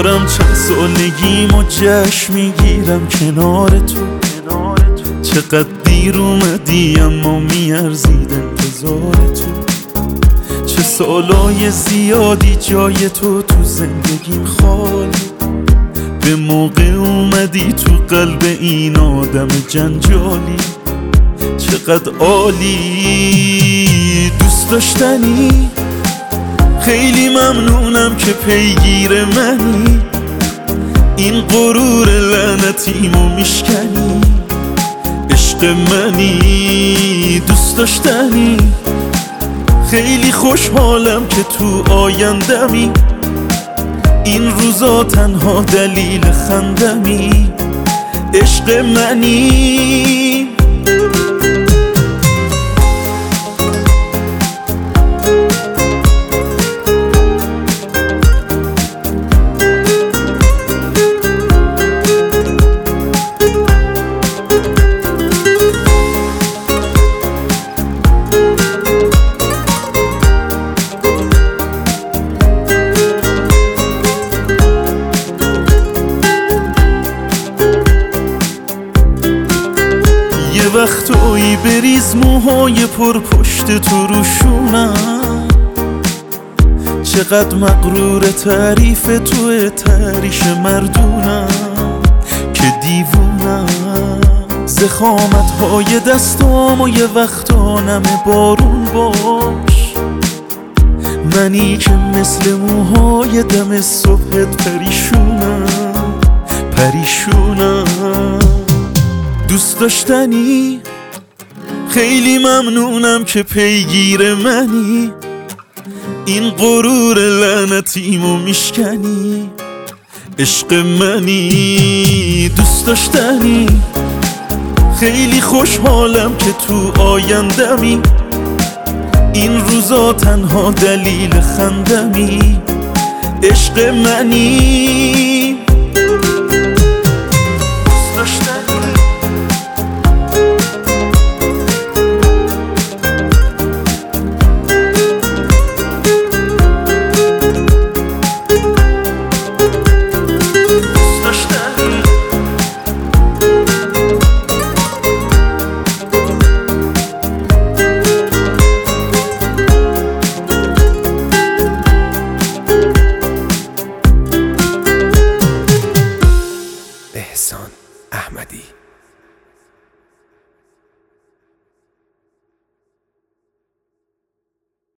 دارم چند سالگیم و جشن میگیرم کنار تو. چقدر دیر اومدی اما میارزید انتظار تو. چه سالای زیادی جای تو زندگیم خالی. به موقع اومدی تو قلب این آدم جنجالی. چقدر عالی، دوست داشتنی. خیلی ممنونم که پیگیر منی. این غرور لعنتیمو میشکنی. عشق منی، دوست داشتنی. خیلی خوشحالم که تو آیندمی. این روزا تنها دلیل خندمی. عشق منی. وقتایی بریز موهای پر پشت تو روشونم. چقدر مغرور تعریف توی تریش مردونم که دیوونم. زخامت های دستام و یه وقتا نمه بارون باش. منی که مثل موهای دم صبحت پریشونم. دوست داشتنی. خیلی ممنونم که پیگیر منی. این غرور لعنتیمو میشکنی. عشق منی، دوست داشتنی. خیلی خوشحالم که تو آیندمی. این روزا تنها دلیل خندمی. عشق منی.